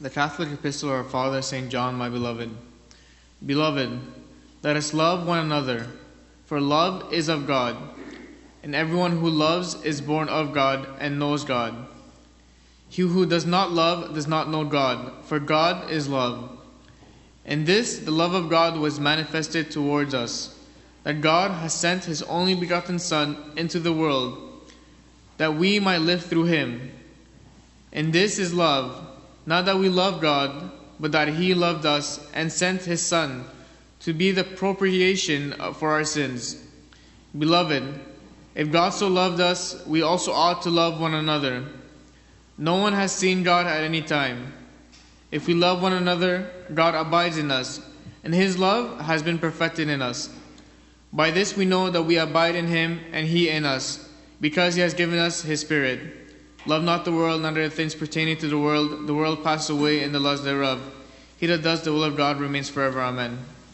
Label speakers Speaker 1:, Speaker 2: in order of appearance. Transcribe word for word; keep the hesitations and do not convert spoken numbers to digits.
Speaker 1: The Catholic Epistle of our Father Saint John, my beloved. Beloved, let us love one another, for love is of God, and everyone who loves is born of God and knows God. He who does not love does not know God, for God is love. In this the love of God was manifested towards us, that God has sent his only begotten Son into the world, that we might live through him. And this is love, not that we love God, but that he loved us and sent his Son to be the propitiation for our sins. Beloved, if God so loved us, we also ought to love one another. No one has seen God at any time. If we love one another, God abides in us, and his love has been perfected in us. By this we know that we abide in him and he in us, because he has given us his Spirit. Love not the world, neither the things pertaining to the world. The world passes away and the lust thereof. He that does the will of God remains forever. Amen.